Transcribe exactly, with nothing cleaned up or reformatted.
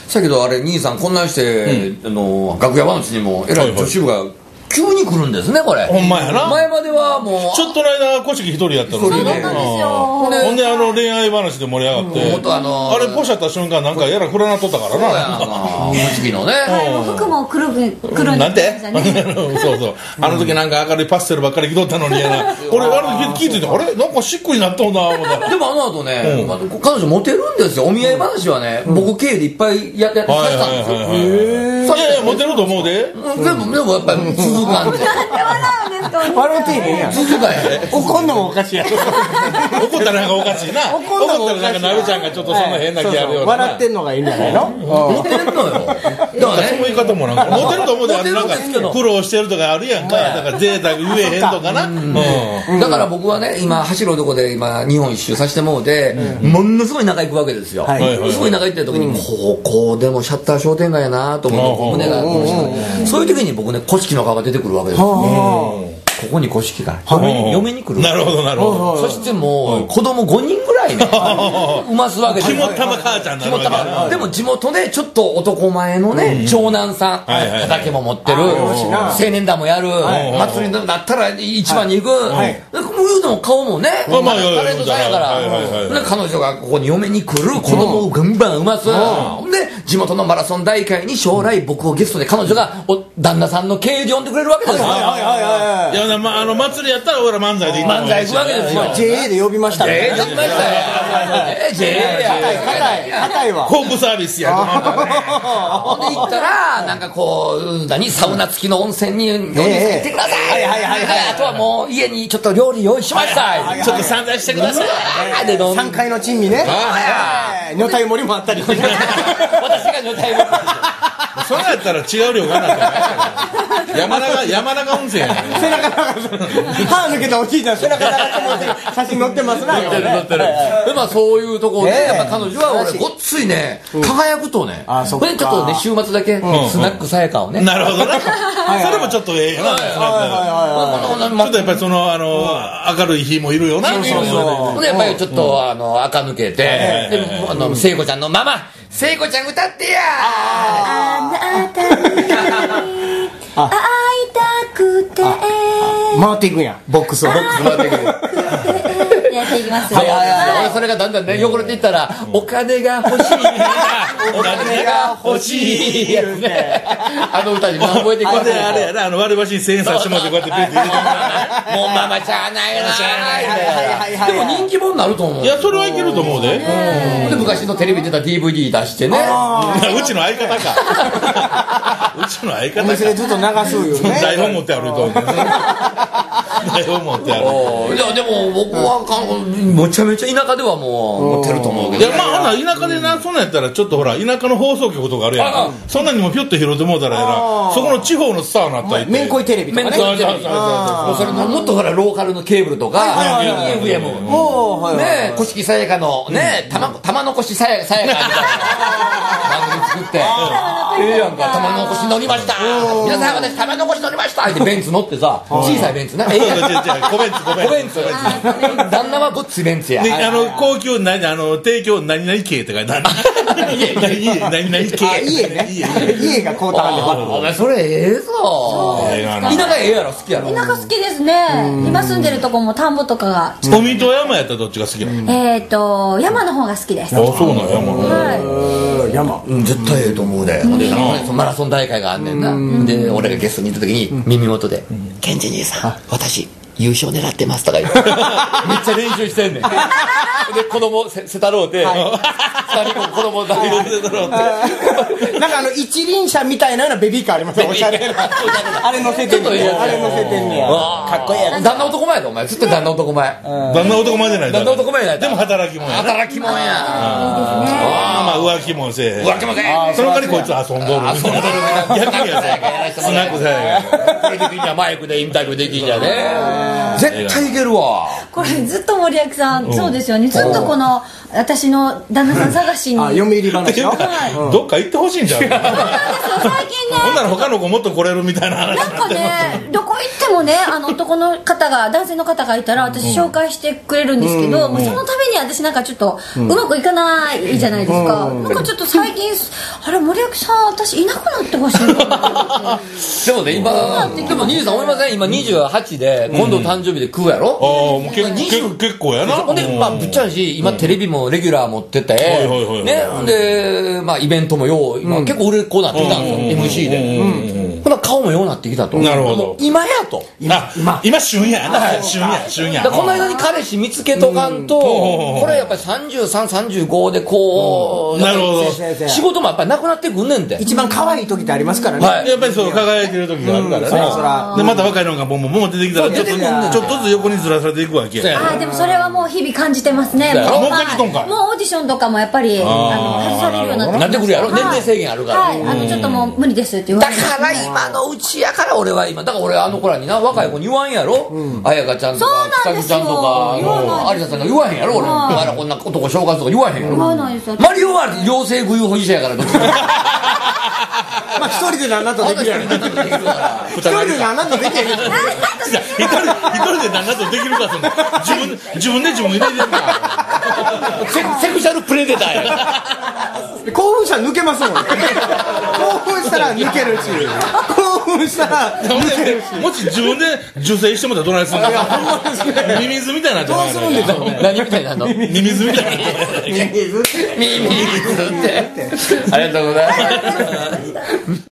だけどあれ兄さんこんなんして、うん、あの楽屋話にもえらい女子部が急に来るんですねこれ。 ほんまやな。 前まではもうちょっとの間小敷一人やったのにね。ほんであの恋愛話で盛り上がって、うん、あ, のー、あれポシャった瞬間なんかやら暗なっとったからな。 小敷のね。 服も黒く黒になんて？そうそう。あの時なんか明るいパステルばっかり着とったのにやな。俺あの時聞いててあれなんかシックになっとんな思った。 でもあの後ね、うん、彼女モテるんですよ。お見合い話はね、うん、僕経由でいっぱいやってさせたんですよ。 へえ。いやいやモテると思うで。 うん、でもでもやっぱり続かんで。 笑うてへんやん。 続かへん。 怒んのもおかしいやろ。 怒ったらなんかおかしいな。 怒んのもおかしい。 怒ったらなんかなるちゃんがちょっとそんな変な気あるような。 笑ってんのがいいんじゃないの？ モテるのよ。だからね、そういう言い方もなんかモテると思うで、なんか苦労してるとかあるやんか。だから贅沢言えへんとかな。 だから僕はね今走るとこで今日本一周させてもうて、ものすごい仲行くわけですよ。すごい仲行ってる時にここでもシャッター商店街やなと思う胸がそういう時に僕ね古式の顔が出てくるわけですよ。ここに古式が嫁に来る。 なるほどなるほど。 そしてもう子供ごにんぐらいね産ますわけです。 肝っ玉母ちゃんなのわけでも地元でちょっと男前のね長男さん畑も持ってる青年団もやる祭りになったら一番に行く言うても顔もねタレントさんやから彼女がここに嫁に来る子供をガンバン産ますで地元のマラソン大会に将来僕をゲストで彼女が旦那さんの経営で呼んでくれるわけですよ。 いやまあの祭りやったら俺ら漫才で漫才行くわけですよ。 ジェーエー で呼びましたね。 ジェーエー で呼びましたよ。 ジェーエー や硬いわホームサービスやほんで行ったらなんかこう何サウナ付きの温泉に行ってください。あとはもう家にちょっと料理用意しましたちょっと散財してください。 さんがいの珍味ね。女体盛りもあったり私が女体盛りそれやったら違う量がなって山中山中温泉や背中歯抜けたおじいちゃん背中長く持って写真載ってますな。 載ってる載ってる。でまあそういうところでやっぱ彼女は俺ごっついね輝くとねそれちょっとね週末だけスナックさやかをね。 なるほどね。それもちょっとええよな。ちょっとやっぱりそのあの明るい日もいるよな。 でやっぱりちょっとあの垢抜けてであの聖子ちゃんのママ聖子ちゃん歌ってやあなたに会いたくて回っていくんやボックスをボックス回っていくやっていきます。 はいはいはい。それがだんだんね汚れていったらお金が欲しいお金が欲しいやつね。あの歌に覚えていくわけ。 あれやなあの割り箸にせんえんさしてもらってこうやってペンって入れてもらうもうママちゃんないなでも人気者になると思う。 いやそれはいけると思うで。 で昔のテレビ出た ディーブイディー 出してね。 うちの相方か。うちの相方か。 お店でずっと流すよね。 台本持って歩いとるんですね。台本持って歩いて。 いやでも僕はめちゃめちゃ田舎ではもう持ってると思うけど。 いやまあ田舎でなそんなんやったらちょっとほら田舎の放送局とかあるやん。そんなにもピュッと拾ってもうたらやな。そこの地方のスターになったり。 めんこいテレビとかね。 それのもっとほらローカルのケーブルとか エフエム ね古式さやかのね玉残しさやかみたいな番組作ってええやんか玉残し乗りました皆さん私玉残し乗りましたってベンツ乗ってさ小さいベンツなええやんコベンツコベンツ旦那はごっついベンツやあの高級何あの提供何々系とか何々系家ね家がこうたらんでお前それええぞ田舎ええやろ好きやろ。 田舎好きですね。今住んでるとこも田んぼとかが海と山やったらどっちが好きなの？ えっと山の方が好きです。 あそうなん山はい山絶対ええと思うでマラソン大会があんねんなで俺がゲストに行った時に耳元で「ケンジ兄さん私優勝狙ってます」とか言ってめっちゃ練習してんねんで子供せせたろうてふたりも子供だけせたろうてなんかあの一輪車みたいなようなベビーカーありますよおしゃれなあれ乗せてんねやあれ乗せてんねやかっこいいやつ旦那男前だお前ずっと旦那男前旦那男前じゃない旦那男前じゃないでも働き者や働き者やああまあ浮気もせえ浮気もせえその代わりこいつ遊んどる遊んどる逆にやつスナックさや定期的にはマイクでインタビューできんじゃね絶対いけるわ。 これずっと森脇さんそうですよねずっとこの私の旦那さん探しに読売話のどっか行ってほしいんじゃん最近ねほんなら他の子もっと来れるみたいな話なんかねどこってもね、あの男の方が男性の方がいたら私紹介してくれるんですけど、もうそのために私なんかちょっとうまくいかないじゃないですか。なんかちょっと最近あれ森脇さん私いなくなってほしいなでもね今でも兄さん思いません？今にじゅうはちで今度誕生日で食うやろ。 ああもう結構やな。 ほんでまあぶっちゃうし今テレビもレギュラー持っててね、ほんでまあイベントもよう今結構売れっ子になってきたんですよ エムシー で。ほな顔もようなってきたと。 なるほど。 今やと。 今今旬やな。旬や旬や。 この間に彼氏見つけとかんとこれやっぱりさんじゅうさん、さんじゅうごでこうなるほど仕事もやっぱりなくなってくんねんて。 一番可愛い時ってありますからね。 やっぱりそう輝いてる時があるからね。でまた若いのがボンボンボン出てきたらちょっとちょっとずつ横にずらされていくわけ。 あでもそれはもう日々感じてますね。もうオーディションとかもやっぱりあの外されるようになってなってくるやろ。年齢制限あるから。 はいあのちょっともう無理ですって言われて。 だから今のうちやから俺は今だから俺あの子らにな若い子に言わんやろ。彩香ちゃんとか北口ちゃんとか有田さんが言わへんやろ。俺お前らこんな男紹介とか言わへんやろ。マリオは妖精食い保持者やからどっちまあ一人で何なとできるやろ。一人で何なとできるやろ。 一人で何なとできるかそんな自分自分で自分で入れてるからセクシャルプレデターや。 興奮したら抜けますもんね。興奮したら抜けるし興奮したら抜けるしもし自分で受精してもらったらどないするの。ミミズみたいなどうするんですかね。 何みたいなの。 ミミズみたいなミミズミミズってありがとうございます。